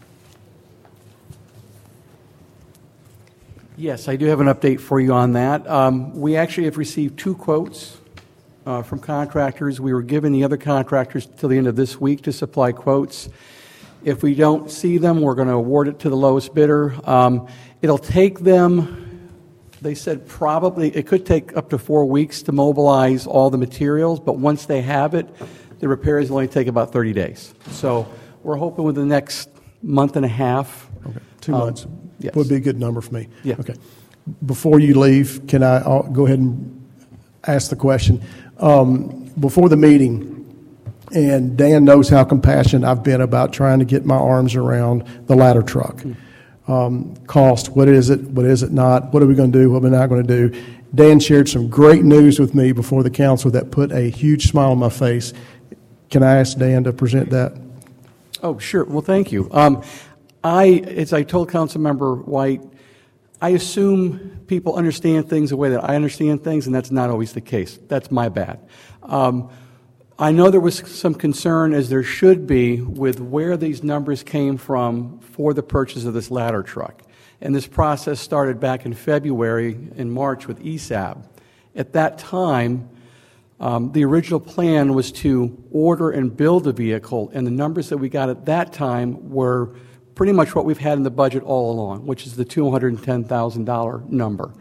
Yes, I do have an update for you on that. We actually have received 2 quotes from contractors. We were given the other contractors till the end of this week to supply quotes. If we don't see them, we're going to award it to the lowest bidder. It'll take them, they said probably, it could take up to 4 weeks to mobilize all the materials, but once they have it, the repairs will only take about 30 days. So we're hoping within the next month and a half. Okay, 2 months. Yes. Would be a good number for me. Yeah. Okay. Before you leave, can I go ahead and ask the question? Before the meeting, and Dan knows how compassionate I've been about trying to get my arms around the ladder truck. Cost, what is it not? What are we going to do? What are we not going to do? Dan shared some great news with me before the council that put a huge smile on my face. Can I ask Dan to present that? Oh, sure. Well, thank you. As I told Councilmember White, I assume people understand things the way that I understand things, and that's not always the case. That's my bad. I know there was some concern, as there should be, with where these numbers came from for the purchase of this ladder truck. And this process started back in February and March with ESAB. At that time, the original plan was to order and build a vehicle, and the numbers that we got at that time were pretty much what we've had in the budget all along, which is the $210,000 number.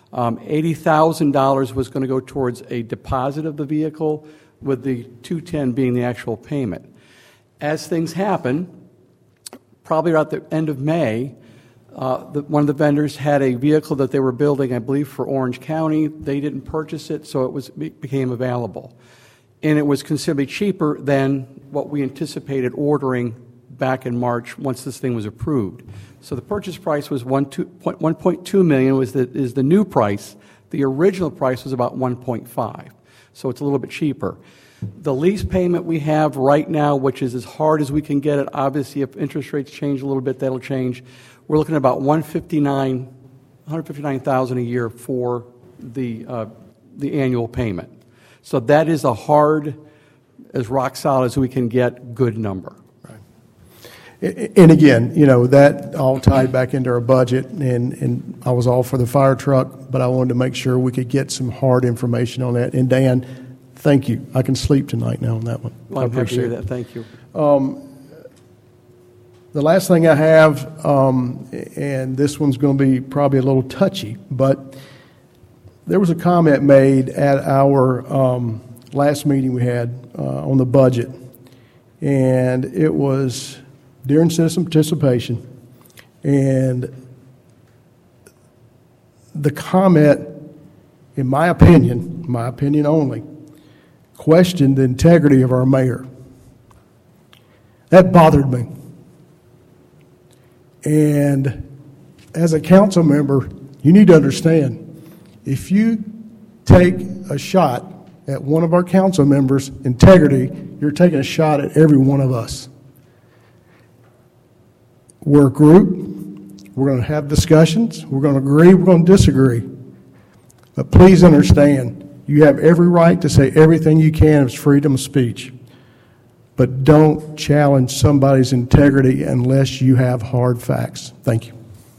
$80,000 was going to go towards a deposit of the vehicle, with the $210,000 being the actual payment. As things happen, probably around the end of May, one of the vendors had a vehicle that they were building, I believe, for Orange County. They didn't purchase it, so it became available. And it was considerably cheaper than what we anticipated ordering back in March once this thing was approved. So the purchase price was $1.2 million is the new price. The original price was about $1.5. So it's a little bit cheaper. The lease payment we have right now, which is as hard as we can get it, obviously if interest rates change a little bit, that'll change. We're looking at about $159,000 a year for the annual payment. So that is a hard, as rock solid as we can get, good number. And again, that all tied back into our budget, and I was all for the fire truck, but I wanted to make sure we could get some hard information on that. And Dan, thank you. I can sleep tonight now on that one. Well, I'm happy to hear that. Thank you. The last thing I have, and this one's going to be probably a little touchy, but there was a comment made at our last meeting we had on the budget, and it was during citizen participation, and the comment, in my opinion only, questioned the integrity of our mayor. That bothered me. And as a council member, you need to understand, if you take a shot at one of our council members' integrity, you're taking a shot at every one of us. We're a group. We're going to have discussions. We're going to agree. We're going to disagree. But please understand, you have every right to say everything you can. It's freedom of speech. But don't challenge somebody's integrity unless you have hard facts. Thank you.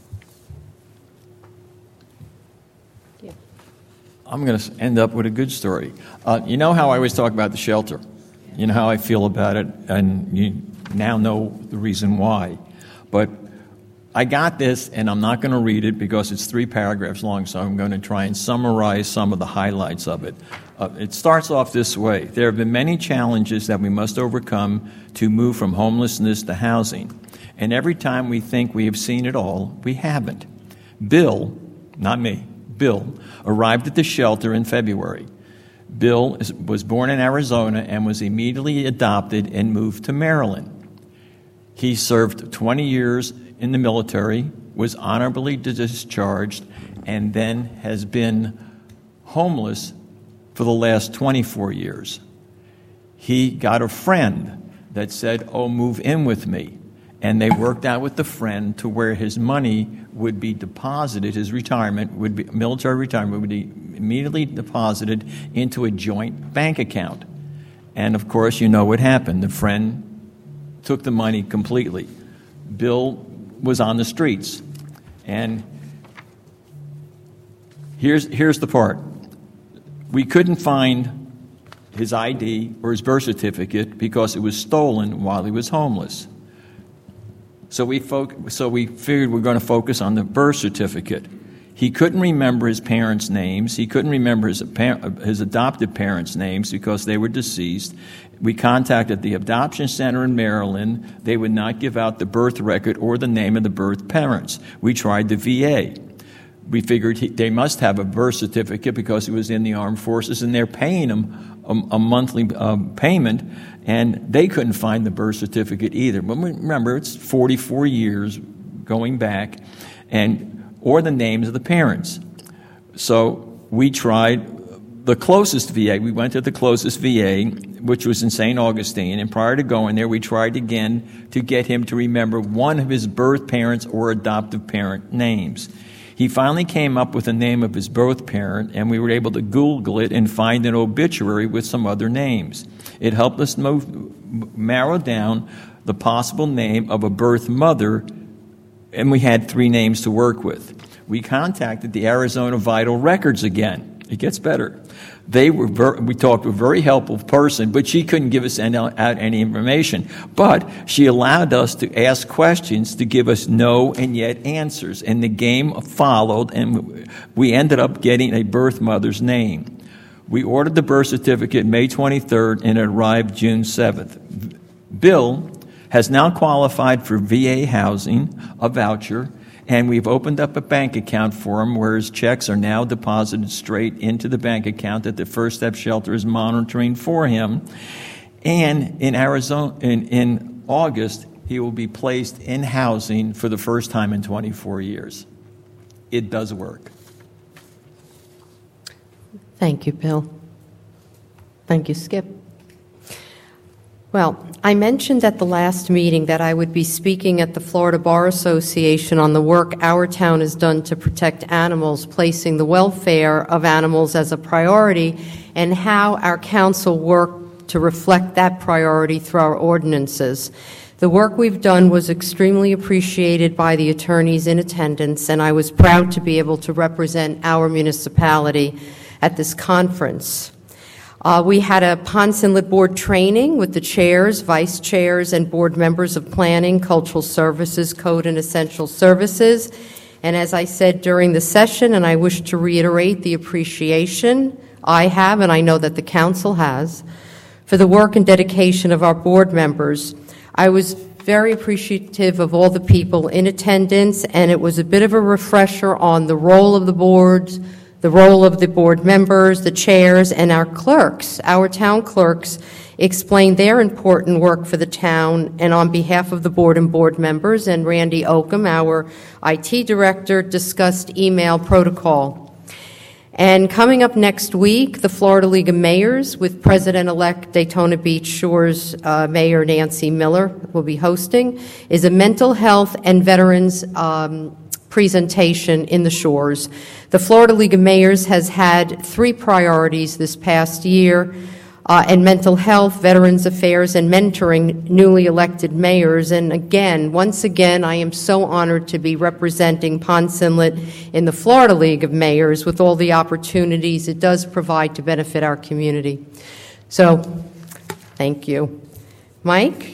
I'm going to end up with a good story. You know how I always talk about the shelter? You know how I feel about it, and you now know the reason why. But I got this, and I'm not going to read it because it's 3 paragraphs long, so I'm going to try and summarize some of the highlights of it. It starts off this way. There have been many challenges that we must overcome to move from homelessness to housing. And every time we think we have seen it all, we haven't. Bill, not me, Bill, arrived at the shelter in February. Bill was born in Arizona and was immediately adopted and moved to Maryland. He served 20 years in the military, was honorably discharged, and then has been homeless for the last 24 years. He got a friend that said, "Oh, move in with me." And they worked out with the friend to where his money would be deposited, his retirement would be, military retirement would be immediately deposited into a joint bank account. And of course, you know what happened. The friend took the money completely. Bill was on the streets. And here's the part. We couldn't find his ID or his birth certificate because it was stolen while he was homeless. So we figured we're going to focus on the birth certificate. He couldn't remember his parents' names. He couldn't remember his adopted parents' names because they were deceased. We contacted the adoption center in Maryland. They would not give out the birth record or the name of the birth parents. We tried the VA. We figured they must have a birth certificate because he was in the armed forces, and they're paying him a monthly payment, and they couldn't find the birth certificate either. But remember, it's 44 years going back, or the names of the parents. So we tried the closest VA. We went to the closest VA, which was in St. Augustine, and prior to going there, we tried again to get him to remember one of his birth parents or adoptive parent names. He finally came up with the name of his birth parent, and we were able to Google it and find an obituary with some other names. It helped us narrow down the possible name of a birth mother, and we had 3 names to work with. We contacted the Arizona Vital Records again. It gets better. We talked to a very helpful person, but she couldn't give us out any information. But she allowed us to ask questions to give us no and yet answers. And the game followed, and we ended up getting a birth mother's name. We ordered the birth certificate May 23rd, and it arrived June 7th. Bill has now qualified for VA housing, a voucher, and we've opened up a bank account for him where his checks are now deposited straight into the bank account that the First Step Shelter is monitoring for him. And in August, he will be placed in housing for the first time in 24 years. It does work. Thank you, Bill. Thank you, Skip. Well, I mentioned at the last meeting that I would be speaking at the Florida Bar Association on the work our town has done to protect animals, placing the welfare of animals as a priority, and how our council worked to reflect that priority through our ordinances. The work we've done was extremely appreciated by the attorneys in attendance, and I was proud to be able to represent our municipality at this conference. We had a Ponce Inlet Board training with the chairs, vice chairs, and board members of Planning, Cultural Services, Code, and Essential Services. And as I said during the session, and I wish to reiterate the appreciation I have, and I know that the council has, for the work and dedication of our board members. I was very appreciative of all the people in attendance, and it was a bit of a refresher on the role of the boards, the role of the board members, the chairs, and our clerks. Our town clerks explained their important work for the town, and on behalf of the board and board members, and Randy Oakham, our IT director, discussed email protocol. And coming up next week, the Florida League of Mayors with President-elect Daytona Beach Shores Mayor Nancy Miller will be hosting, is a mental health and veterans presentation in the Shores. The Florida League of Mayors has had 3 priorities this past year in mental health, veterans affairs, and mentoring newly elected mayors. And again, once again, I am so honored to be representing Ponce Inlet in the Florida League of Mayors with all the opportunities it does provide to benefit our community. So, thank you. Mike?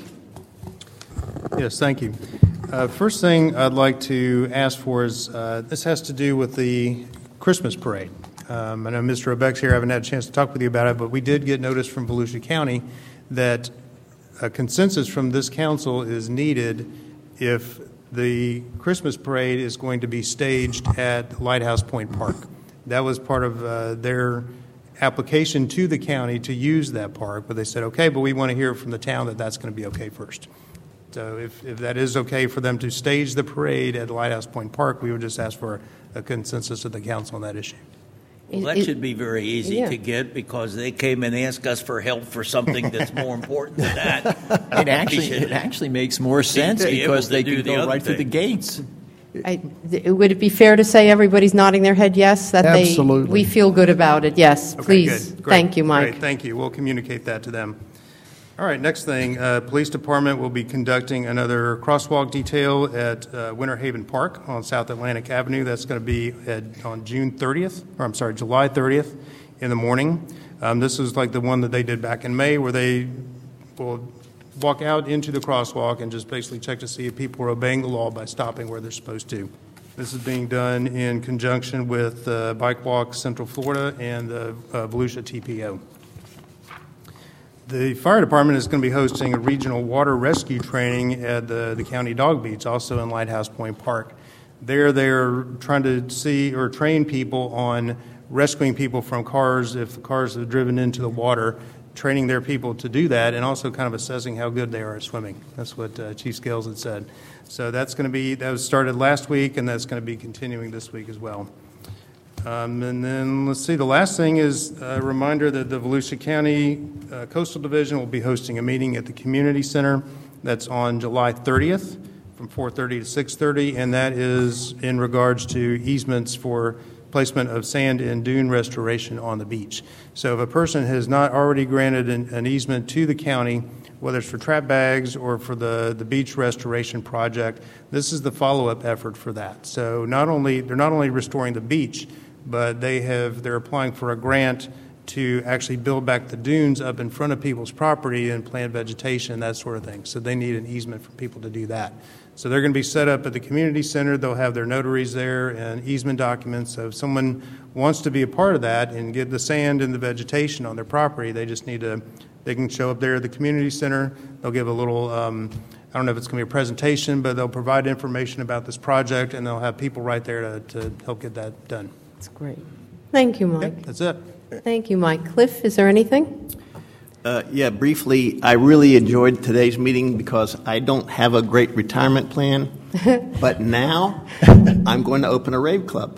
Yes, thank you. First thing I'd like to ask for is, this has to do with the Christmas parade. I know Mr. Obeck's here. I haven't had a chance to talk with you about it, but we did get notice from Volusia County that a consensus from this council is needed if the Christmas parade is going to be staged at Lighthouse Point Park. That was part of their application to the county to use that park, but they said, okay, but we want to hear from the town that that's going to be okay first. So if that is okay for them to stage the parade at Lighthouse Point Park, we would just ask for a consensus of the council on that issue. Well, that should be very easy to get because they came and asked us for help for something that's more important than that. It actually makes more sense because they do go right through the gates. Would it be fair to say everybody's nodding their head yes? That Absolutely. We feel good about it. Yes, please. Good. Great. Thank you, Mike. Great. Thank you. We'll communicate that to them. All right, next thing, Police Department will be conducting another crosswalk detail at Winter Haven Park on South Atlantic Avenue. That's going to be on July 30th in the morning. This is like the one that they did back in May where they will walk out into the crosswalk and just basically check to see if people are obeying the law by stopping where they're supposed to. This is being done in conjunction with Bike Walk Central Florida and the Volusia TPO. The fire department is going to be hosting a regional water rescue training at the county dog beach, also in Lighthouse Point Park. They're trying to see or train people on rescuing people from cars if the cars have driven into the water, training their people to do that, and also kind of assessing how good they are at swimming. That's what Chief Scales had said. So that was started last week, and that's going to be continuing this week as well. And then let's see, the last thing is a reminder that the Volusia County Coastal Division will be hosting a meeting at the Community Center. That's on July 30th from 4:30 to 6:30, and that is in regards to easements for placement of sand and dune restoration on the beach. So if a person has not already granted an easement to the county, whether it's for trap bags or for the beach restoration project, this is the follow-up effort for that. So they're not only restoring the beach, but they're applying for a grant to actually build back the dunes up in front of people's property and plant vegetation, that sort of thing. So they need an easement for people to do that. So they're going to be set up at the community center. They'll have their notaries there and easement documents. So if someone wants to be a part of that and get the sand and the vegetation on their property, they can show up there at the community center. They'll give a little, I don't know if it's going to be a presentation, but they'll provide information about this project, and they'll have people right there to help get that done. That's great. Thank you, Mike. Okay, that's it. Thank you, Mike. Cliff, is there anything? Briefly, I really enjoyed today's meeting because I don't have a great retirement plan, but now I'm going to open a rave club.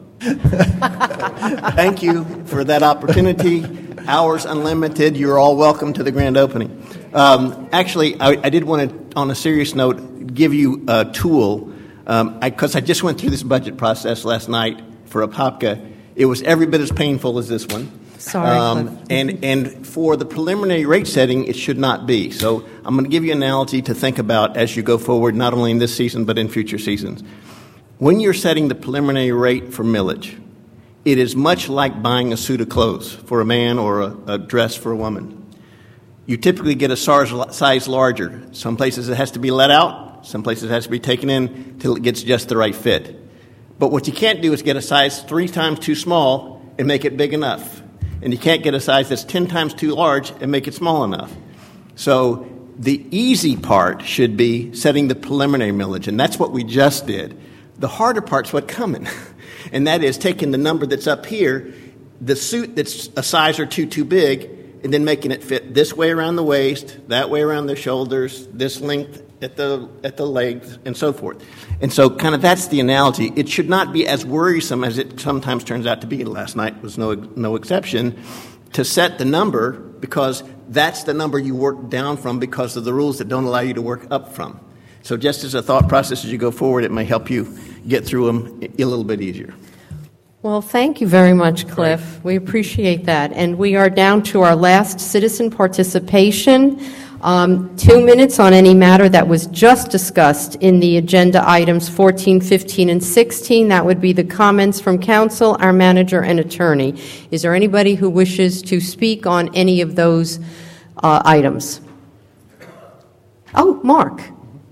Thank you for that opportunity. Hours unlimited. You're all welcome to the grand opening. Actually, I did want to, on a serious note, give you a tool because I just went through this budget process last night for Apopka. It was every bit as painful as this one. Sorry, Cliff. And for the preliminary rate setting, it should not be. So I'm going to give you an analogy to think about as you go forward, not only in this season but in future seasons. When you're setting the preliminary rate for millage, it is much like buying a suit of clothes for a man or a dress for a woman. You typically get a size larger. Some places it has to be let out. Some places it has to be taken in till it gets just the right fit. But what you can't do is get a size 3 times too small and make it big enough. And you can't get a size that's 10 times too large and make it small enough. So the easy part should be setting the preliminary millage, and that's what we just did. The harder part's what's coming, and that is taking the number that's up here, the suit that's a size or two too big, and then making it fit this way around the waist, that way around the shoulders, this length at the legs, and so forth. And so kind of that's the analogy. It should not be as worrisome as it sometimes turns out to be. Last night was no exception, to set the number, because that's the number you work down from because of the rules that don't allow you to work up from. So just as a thought process as you go forward, it may help you get through them a little bit easier. Well, thank you very much, Cliff. We appreciate that. And we are down to our last citizen participation. 2 minutes on any matter that was just discussed in the agenda items 14, 15, and 16. That would be the comments from council, our manager, and attorney. Is there anybody who wishes to speak on any of those items? Oh, Mark.